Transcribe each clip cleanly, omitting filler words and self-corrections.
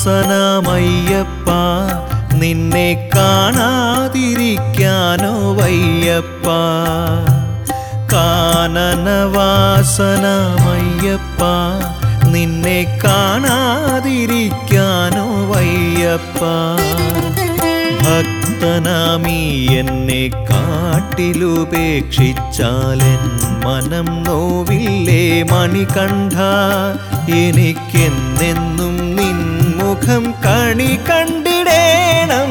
കാനനവാസനമയ്യപ്പ നിന്നെ കാണാതിരിക്കാനോ വയ്യപ്പ. കാനനവാസനമയ്യപ്പ നിന്നെ കാണാതിരിക്കാനോ വയ്യപ്പ. ഭക്തനാമീ എന്നെ കാട്ടിലുപേക്ഷിച്ചാലെൻ മനം നോവില്ലേ മണികണ്ഠ. എനിക്കെന്നെന്നും നിൻമുഖം കണി കണ്ടിടേണം.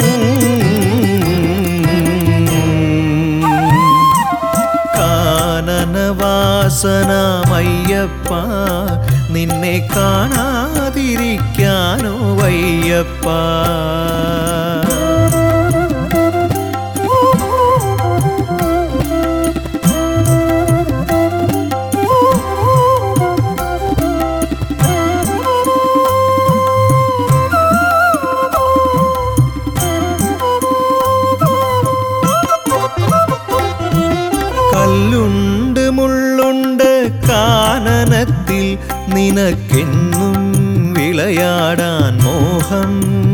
കാനനവാസനമയ്യപ്പ നിന്നെ കാണാതിരിക്കാനോ വയ്യപ്പ. കല്ലുണ്ട് മുള്ളുണ്ട് കാനനത്തിൽ നിനക്കെന്നും വിളയാടാൻ മോഹം.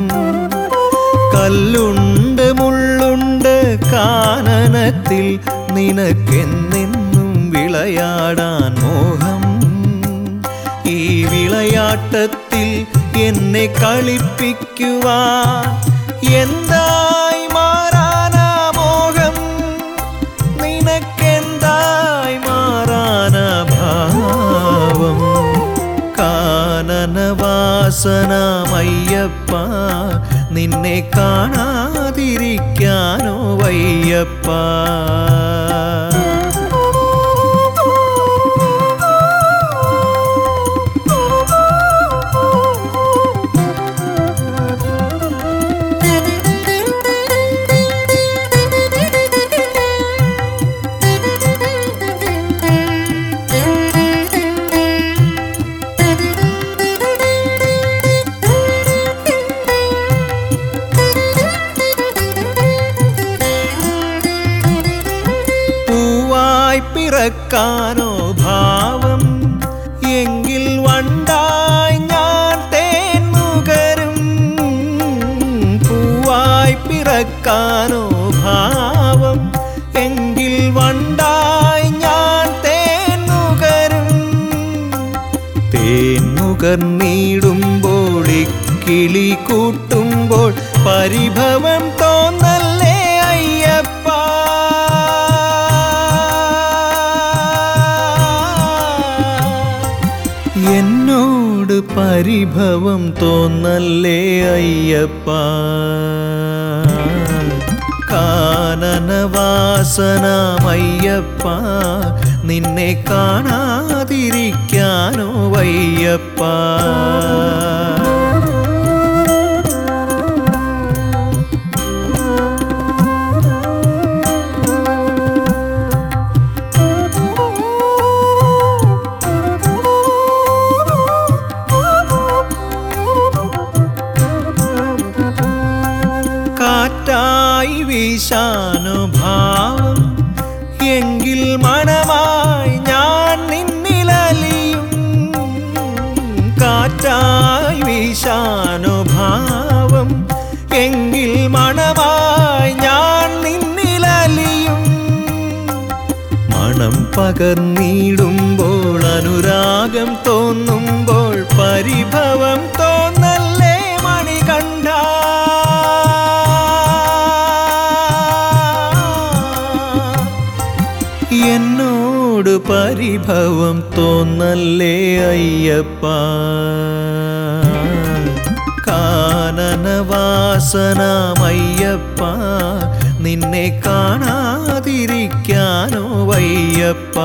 കല്ലുണ്ട് മുള്ളുണ്ട് കാനനത്തിൽ നിനക്കെന്നെന്നും വിളയാടാൻ മോഹം. ഈ വിളയാട്ടത്തിൽ എന്നെ കളിപ്പിക്കുവാൻ എന്തായി മാറാനാ മോഹം. നിനക്കെന്തായി മാറാനാ ഭാവം. കാനനവാസനമയ്യപ്പ നിന്നെ കാണാതിരിക്കാനോ വയ്യപ്പ. പിറക്കാനോ ഭാവം എങ്കിൽ വണ്ടായി ഞാൻ തേൻ നുകരും. പൂവായി പിറക്കാനോ ഭാവം എങ്കിൽ വണ്ടായി ഞാൻ തേൻ നുകരും. തേൻ നുകർന്നിടുമ്പോൾ കിളി കൂട്ടുമ്പോൾ പരിഭവം തോന്നല്ലേ അയ്യപ്പ. എന്നോട് പരിഭവം തോന്നല്ലേ അയ്യപ്പ. കാനനവാസനമയ്യപ്പ നിന്നെ കാണാതിരിക്കാനോ വയ്യപ്പ. കാറ്റായി വീശാനോ ഭാവം എങ്കിൽ മണമായി ഞാൻ നിന്നിലലിയും. കാറ്റായി വീശാനോ ഭാവം എങ്കിൽ മണമായി ഞാൻ നിന്നിലലിയും. മണം പകർന്നിടുമ്പോൾ അനുരാഗം തോന്നുമ്പോൾ പരിഭവം തോന്നല്ലേ മണികണ്ഠ. എന്നോട് പരിഭവം തോന്നല്ലേ അയ്യപ്പ. കാനനവാസനമയ്യപ്പ നിന്നെ കാണാതിരിക്കാനോ വയ്യപ്പ.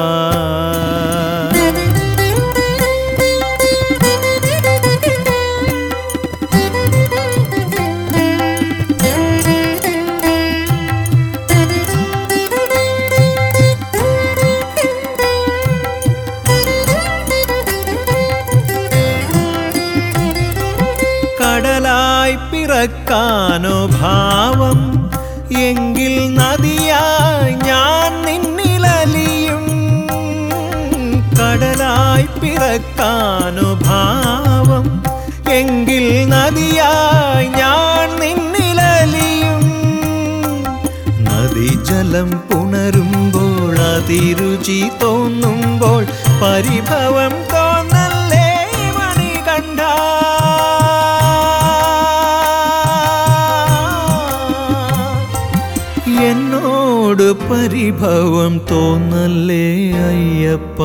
കടലായി പിറക്കാനോ ഭാവം എങ്കിൽ നദിയായി ഞാൻ നിന്നിലലിയും. കടലായി പിറക്കാനോ ഭാവം എങ്കിൽ നദിയായി ഞാൻ നിന്നിലലിയും. നദീജലം പുണരുമ്പോൾ അതിരുചി തോന്നുമ്പോൾ പരിഭവം തോന്നല്ലേ മണികണ്ഠ. എന്നോട് പരിഭവം തോന്നല്ലേ അയ്യപ്പ.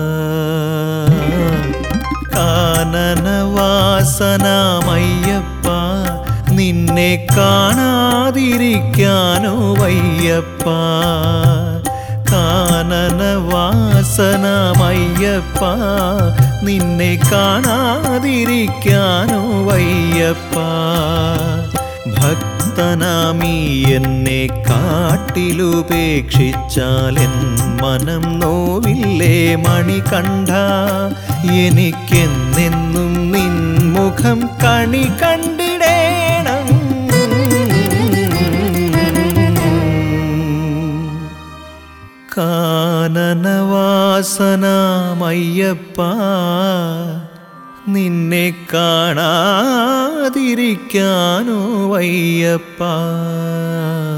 കാനനവാസനാമയ്യപ്പ നിന്നെ കാണാതിരിക്കാനോ വയ്യപ്പ. കാനനവാസനാമയ്യപ്പ നിന്നെ കാണാതിരിക്കാനോ വയ്യപ്പ. ഭക്തനാമീ എന്നെ കാട്ടിലുപേക്ഷിച്ചാൽ എൻ മനം നോവില്ലേ മണികണ്ഠ. എനിക്കെന്നെന്നും നിൻ മുഖം കണി കണ്ടിടേണം. കാനനവാസനാമയ്യപ്പ നിന്നെ കാണാതിരിക്കാനോ വയ്യപ്പ.